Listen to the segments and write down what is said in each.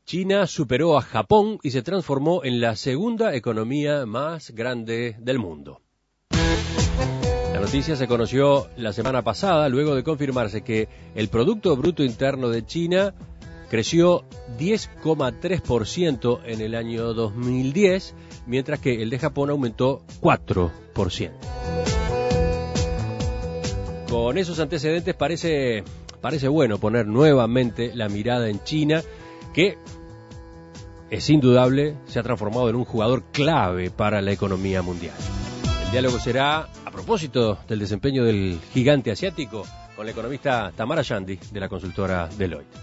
China superó a Japón y se transformó en la segunda economía más grande del mundo. La noticia se conoció la semana pasada, luego de confirmarse que el Producto Bruto Interno de China creció 10,3% en el año 2010, mientras que el de Japón aumentó 4%. Con esos antecedentes parece bueno poner nuevamente la mirada en China, que es indudable, se ha transformado en un jugador clave para la economía mundial. El diálogo será a propósito del desempeño del gigante asiático con la economista Tamara Yandi de la consultora Deloitte.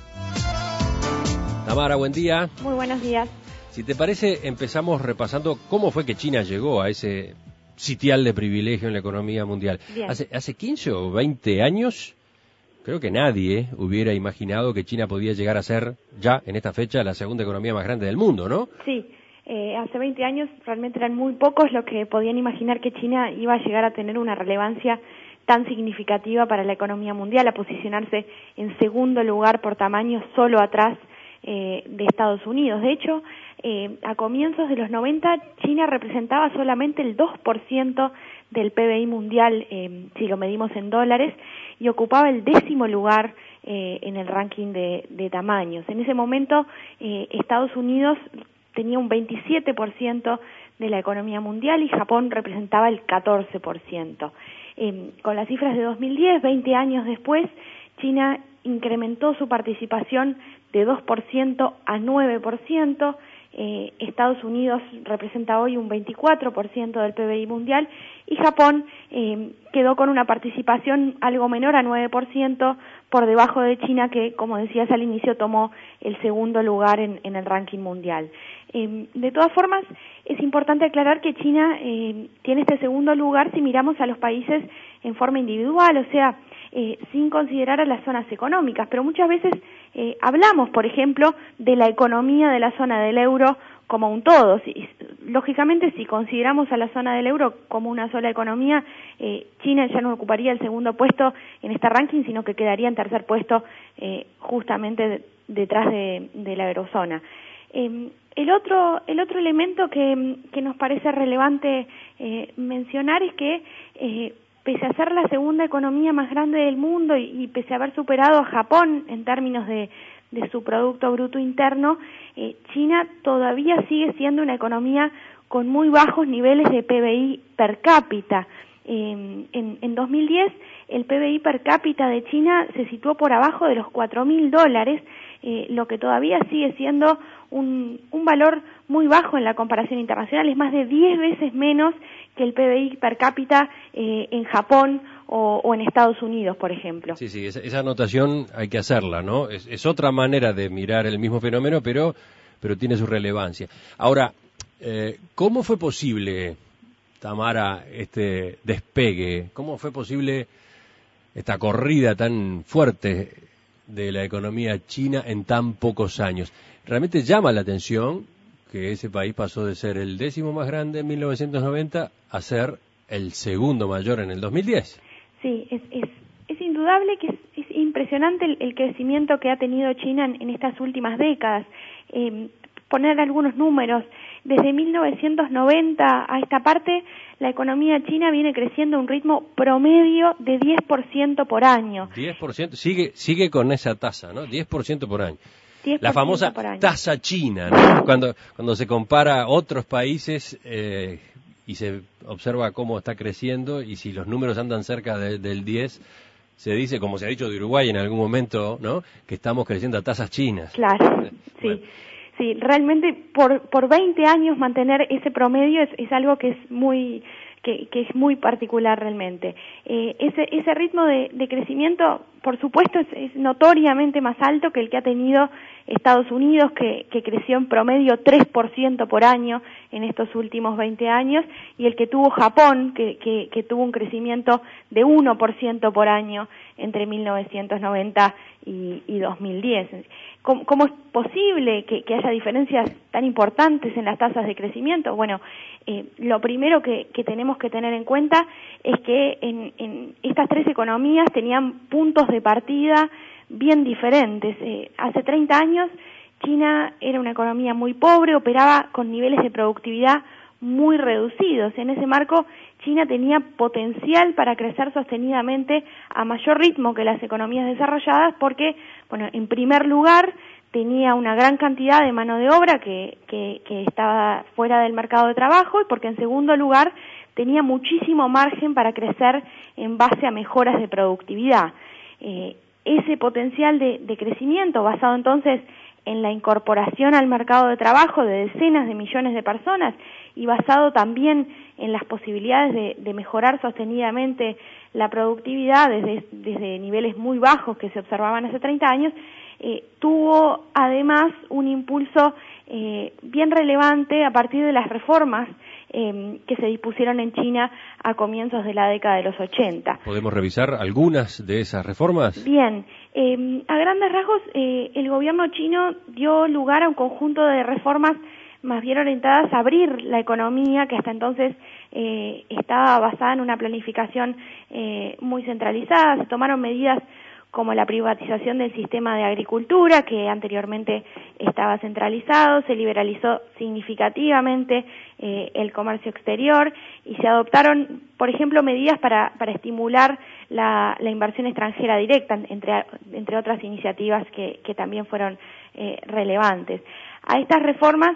Tamara, buen día. Muy buenos días. Si te parece, empezamos repasando cómo fue que China llegó a ese sitial de privilegio en la economía mundial. Hace 15 o 20 años, creo que nadie hubiera imaginado que China podía llegar a ser, ya en esta fecha, la segunda economía más grande del mundo, ¿no? Sí, hace 20 años realmente eran muy pocos los que podían imaginar que China iba a llegar a tener una relevancia tan significativa para la economía mundial, a posicionarse en segundo lugar por tamaño, solo atrás de Estados Unidos. De hecho, a comienzos de los 90, China representaba solamente el 2% del PBI mundial, si lo medimos en dólares, y ocupaba el 10º lugar en el ranking de tamaños. En ese momento, Estados Unidos tenía un 27% de la economía mundial y Japón representaba el 14%. Con las cifras de 2010, 20 años después, China incrementó su participación de 2% a 9%, Estados Unidos representa hoy un 24% del PBI mundial y Japón quedó con una participación algo menor a 9% por debajo de China, que, como decías al inicio, tomó el segundo lugar en el ranking mundial. De todas formas, es importante aclarar que China tiene este segundo lugar si miramos a los países en forma individual, o sea, sin considerar a las zonas económicas, pero muchas veces hablamos, por ejemplo, de la economía de la zona del euro como un todo. Lógicamente, si consideramos a la zona del euro como una sola economía, China ya no ocuparía el segundo puesto en este ranking, sino que quedaría en tercer puesto justamente detrás de la eurozona. El otro elemento que nos parece relevante mencionar es que pese a ser la segunda economía más grande del mundo y pese a haber superado a Japón en términos de su Producto Bruto Interno, China todavía sigue siendo una economía con muy bajos niveles de PBI per cápita. En 2010, el PBI per cápita de China se situó por abajo de los $4.000, lo que todavía sigue siendo un valor muy bajo en la comparación internacional, es más de 10 veces menos que el PBI per cápita en Japón o en Estados Unidos, por ejemplo. Sí, esa anotación hay que hacerla, ¿no? Es otra manera de mirar el mismo fenómeno, pero tiene su relevancia. Ahora, ¿cómo fue posible, Tamara, este despegue? ¿Cómo fue posible esta corrida tan fuerte de la economía china en tan pocos años? Realmente llama la atención que ese país pasó de ser el 10º más grande en 1990 a ser el segundo mayor en el 2010. Sí, es indudable que es impresionante el crecimiento que ha tenido China en estas últimas décadas. Poner algunos números, desde 1990 a esta parte, la economía china viene creciendo a un ritmo promedio de 10% por año. 10%, sigue con esa tasa, ¿no? 10% por año. La famosa tasa china, ¿no? Cuando se compara otros países y se observa cómo está creciendo, y si los números andan cerca del 10, se dice, como se ha dicho de Uruguay en algún momento, ¿no?, que estamos creciendo a tasas chinas. Claro, sí. Bueno. Sí, realmente por 20 años mantener ese promedio es algo que es muy particular realmente. Ese ritmo de crecimiento, por supuesto, es notoriamente más alto que el que ha tenido Estados Unidos, que creció en promedio 3% por año en estos últimos 20 años, y el que tuvo Japón, que tuvo un crecimiento de 1% por año entre 1990 y 2010. ¿Cómo es posible que haya diferencias tan importantes en las tasas de crecimiento? Bueno, lo primero que tenemos que tener en cuenta es que en estas tres economías tenían puntos de partida bien diferentes. Hace 30 años China era una economía muy pobre, operaba con niveles de productividad muy reducidos. En ese marco, China tenía potencial para crecer sostenidamente a mayor ritmo que las economías desarrolladas porque, bueno, en primer lugar, tenía una gran cantidad de mano de obra que estaba fuera del mercado de trabajo y porque en segundo lugar tenía muchísimo margen para crecer en base a mejoras de productividad. Ese potencial de crecimiento basado entonces en la incorporación al mercado de trabajo de decenas de millones de personas y basado también en las posibilidades de mejorar sostenidamente la productividad desde niveles muy bajos que se observaban hace 30 años, tuvo además un impulso bien relevante a partir de las reformas que se dispusieron en China a comienzos de la década de los 80. ¿Podemos revisar algunas de esas reformas? Bien, a grandes rasgos el gobierno chino dio lugar a un conjunto de reformas más bien orientadas a abrir la economía que hasta entonces estaba basada en una planificación muy centralizada. Se tomaron medidas como la privatización del sistema de agricultura, que anteriormente estaba centralizado, se liberalizó significativamente el comercio exterior y se adoptaron, por ejemplo, medidas para estimular la inversión extranjera directa, entre otras iniciativas que también fueron relevantes. A estas reformas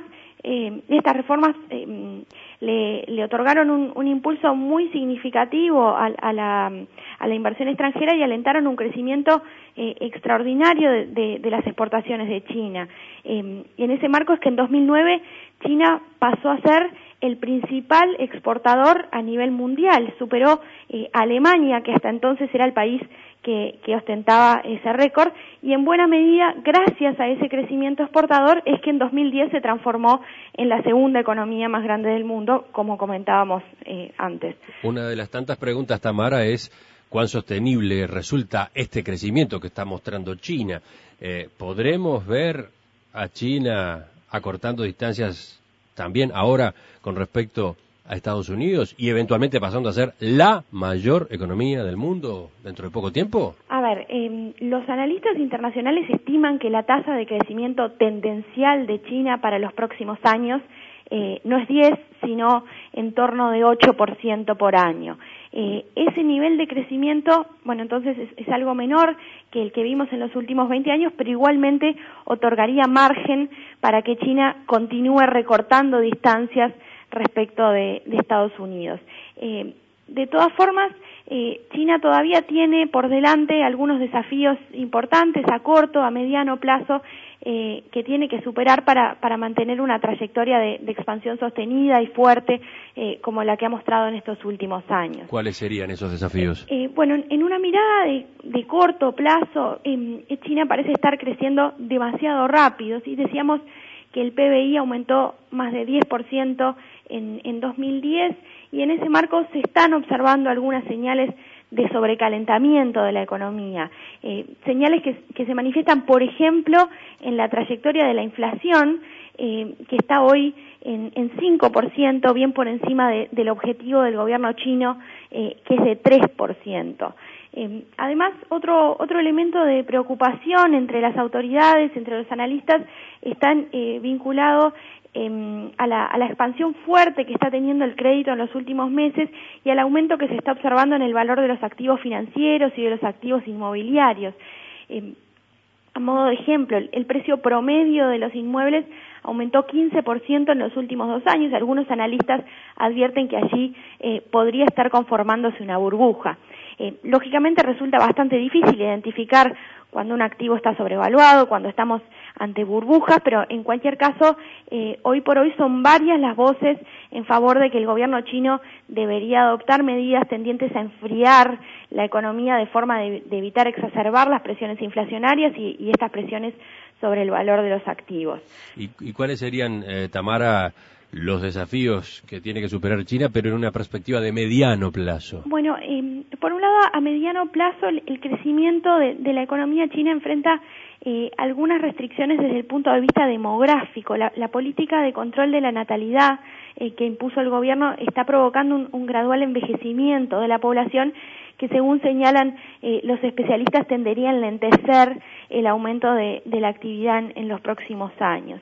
le otorgaron un impulso muy significativo a la inversión extranjera y alentaron un crecimiento extraordinario de las exportaciones de China. Y en ese marco es que en 2009 China pasó a ser el principal exportador a nivel mundial, superó a Alemania, que hasta entonces era el país que ostentaba ese récord, y en buena medida, gracias a ese crecimiento exportador, es que en 2010 se transformó en la segunda economía más grande del mundo, como comentábamos antes. Una de las tantas preguntas, Tamara, es cuán sostenible resulta este crecimiento que está mostrando China. ¿Podremos ver a China acortando distancias también ahora con respecto a Estados Unidos y eventualmente pasando a ser la mayor economía del mundo dentro de poco tiempo? A ver, los analistas internacionales estiman que la tasa de crecimiento tendencial de China para los próximos años no es 10, sino en torno de 8% por año. Ese nivel de crecimiento, bueno, entonces es algo menor que el que vimos en los últimos 20 años, pero igualmente otorgaría margen para que China continúe recortando distancias respecto de Estados Unidos. De todas formas, China todavía tiene por delante algunos desafíos importantes a corto, a mediano plazo, que tiene que superar para mantener una trayectoria de expansión sostenida y fuerte como la que ha mostrado en estos últimos años. ¿Cuáles serían esos desafíos? Bueno, en una mirada de corto plazo, China parece estar creciendo demasiado rápido. ¿Sí? Decíamos que el PBI aumentó más de 10% en 2010 y en ese marco se están observando algunas señales de sobrecalentamiento de la economía, señales que se manifiestan, por ejemplo, en la trayectoria de la inflación, que está hoy en 5%, bien por encima del objetivo del gobierno chino, que es de 3%. Además, otro elemento de preocupación entre las autoridades, entre los analistas, están vinculado a la expansión fuerte que está teniendo el crédito en los últimos meses y al aumento que se está observando en el valor de los activos financieros y de los activos inmobiliarios. A modo de ejemplo, el precio promedio de los inmuebles aumentó 15% en los últimos 2 años. Algunos analistas advierten que allí podría estar conformándose una burbuja. Lógicamente resulta bastante difícil identificar cuando un activo está sobrevaluado, cuando estamos ante burbujas, pero en cualquier caso, hoy por hoy son varias las voces en favor de que el gobierno chino debería adoptar medidas tendientes a enfriar la economía de forma de evitar exacerbar las presiones inflacionarias y estas presiones sobre el valor de los activos. ¿Y cuáles serían, Tamara, los desafíos que tiene que superar China, pero en una perspectiva de mediano plazo? Bueno, por un lado, a mediano plazo, el crecimiento de la economía china enfrenta algunas restricciones desde el punto de vista demográfico. La política de control de la natalidad que impuso el gobierno está provocando un gradual envejecimiento de la población que, según señalan los especialistas, tendería a enlentecer el aumento de la actividad en los próximos años.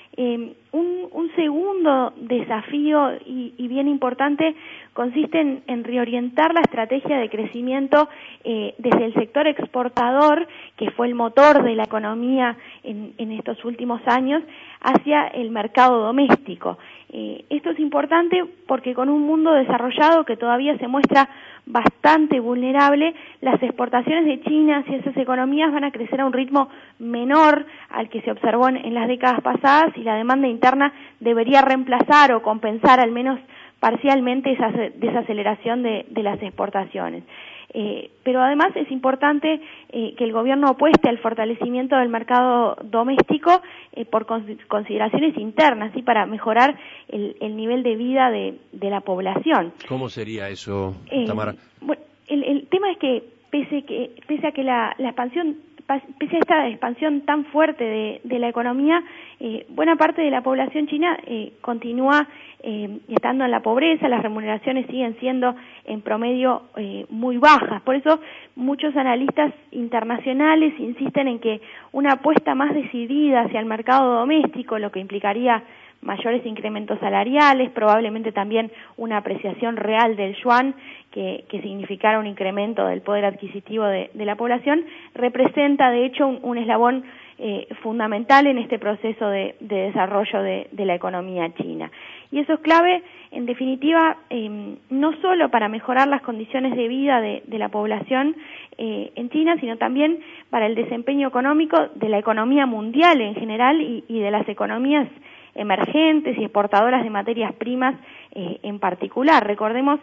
Un segundo desafío y bien importante consiste en reorientar la estrategia de crecimiento desde el sector exportador, que fue el motor de la economía en estos últimos años, hacia el mercado doméstico. Esto es importante porque con un mundo desarrollado que todavía se muestra bastante vulnerable, las exportaciones de China hacia esas economías van a crecer a un ritmo menor al que se observó en las décadas pasadas, y la demanda interna debería reemplazar o compensar al menos parcialmente esa desaceleración de las exportaciones. Pero además es importante que el gobierno apueste al fortalecimiento del mercado doméstico por consideraciones internas, ¿sí?, para mejorar el nivel de vida de la población. ¿Cómo sería eso, Tamara? Bueno, el tema es que pese a que pese a esta expansión tan fuerte de la economía, buena parte de la población china continúa estando en la pobreza. Las remuneraciones siguen siendo en promedio muy bajas. Por eso muchos analistas internacionales insisten en que una apuesta más decidida hacia el mercado doméstico, lo que implicaría mayores incrementos salariales, probablemente también una apreciación real del yuan que significara un incremento del poder adquisitivo de la población, representa de hecho un eslabón fundamental en este proceso de desarrollo de la economía china. Y eso es clave, en definitiva, no solo para mejorar las condiciones de vida de la población en China, sino también para el desempeño económico de la economía mundial en general y de las economías emergentes y exportadoras de materias primas en particular. Recordemos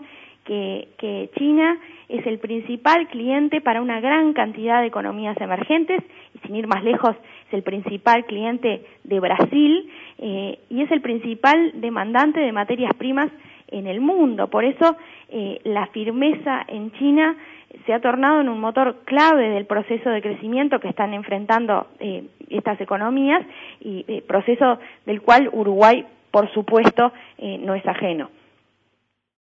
que China es el principal cliente para una gran cantidad de economías emergentes, y sin ir más lejos es el principal cliente de Brasil, y es el principal demandante de materias primas en el mundo. Por eso la firmeza en China se ha tornado en un motor clave del proceso de crecimiento que están enfrentando estas economías, y proceso del cual Uruguay, por supuesto, no es ajeno.